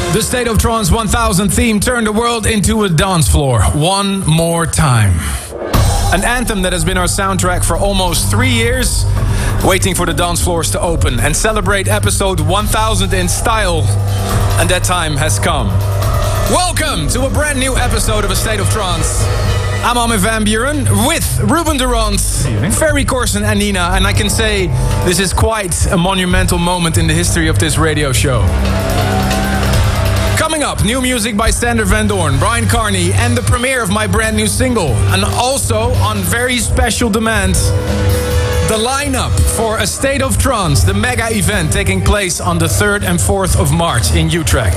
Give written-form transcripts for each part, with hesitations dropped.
The State of Trance 1000 theme turned the world into a dance floor one more time. An anthem that has been our soundtrack for almost 3 years, waiting for the dance floors to open and celebrate episode 1000 in style. And that time has come. Welcome to a brand new episode of A State of Trance. I'm Armin van Buuren with Ruben Durant, Ferry Corsten and Nina, and I can say this is quite a monumental moment in the history of this radio show. Coming up, new music by Sander Van Doorn, Brian Carney, and the premiere of my brand new single. And also, on very special demand, the lineup for A State of Trance, the mega event taking place on the 3rd and 4th of March in Utrecht.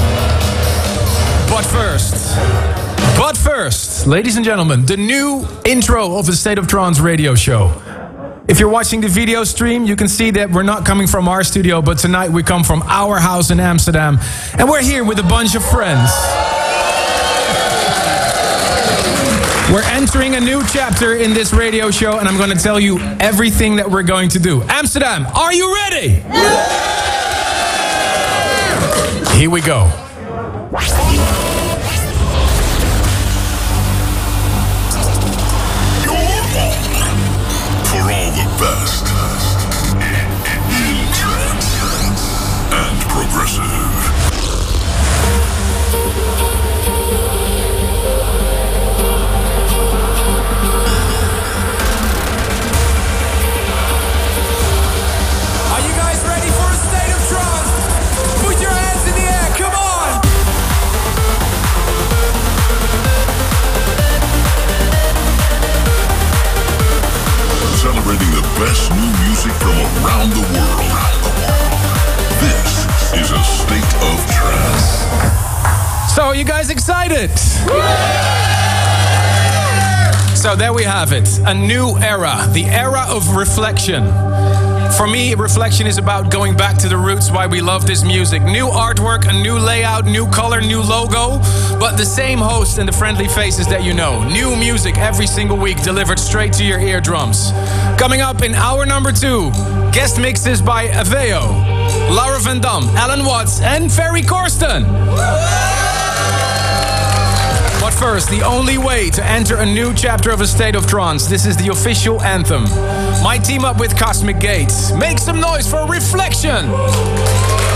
But first, ladies and gentlemen, the new intro of the State of Trance radio show. If you're watching the video stream, you can see that we're not coming from our studio, but tonight we come from our house in Amsterdam. And we're here with a bunch of friends. We're entering a new chapter in this radio show, and I'm going to tell you everything that we're going to do. Amsterdam, are you ready? Yeah! Here we go. Best in trance and progressive. Are you guys ready for A State of Trance? Put your hands in the air, come on! Celebrating the best new music from around the world. This is A State of Trance. So, are you guys excited? So there we have it, a new era, the era of reflection. For me, reflection is about going back to the roots, why we love this music. New artwork, a new layout, new color, new logo, but the same host and the friendly faces that you know. New music every single week delivered straight to your eardrums. Coming up in hour number 2, guest mixes by Aveo, Laura Van Dam, Alan Watts, and Ferry Corsten. But first, the only way to enter a new chapter of A State of Trance, this is the official anthem. My team up with Cosmic Gates. Make some noise for Reflection!